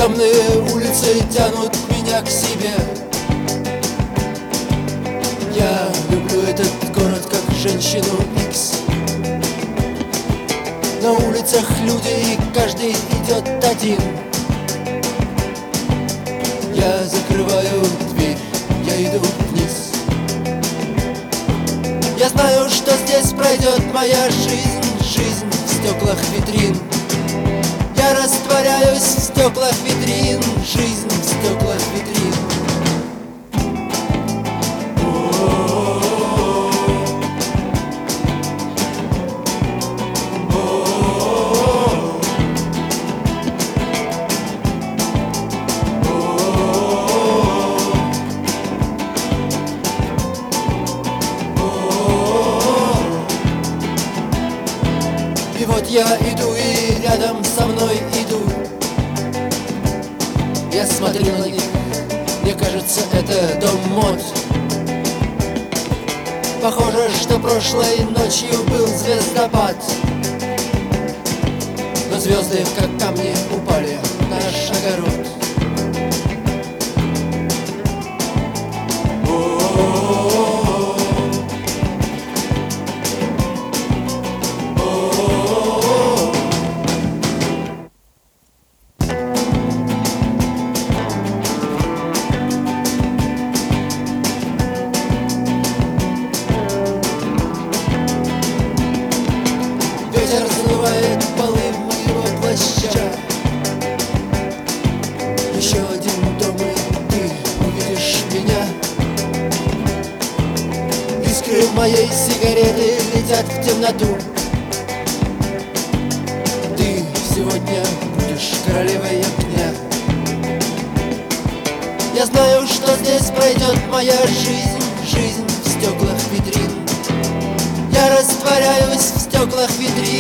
Темные улицы тянут меня к себе. Я люблю этот город как женщину Икс. На улицах люди, и каждый идет один. Я закрываю дверь, я иду вниз. Я знаю, что здесь пройдет моя жизнь, жизнь в стеклах витрин. Я растворяюсь в стеклах витрин, жизнь в стеклах витрин. И вот я иду, и рядом со мной идут. Я смотрю на них, мне кажется, это дом мод. Похоже, что прошлой ночью был звездопад, но звезды, как камни, упали в наш огород. Ветер разрывает полы моего плаща. Еще один дом, и ты увидишь меня. Искры моей сигареты летят в темноту. Ты сегодня будешь королевой огня. Я знаю, что здесь пройдет моя жизнь, жизнь в стеклах витрин. Я растворяюсь в стеклах витрин.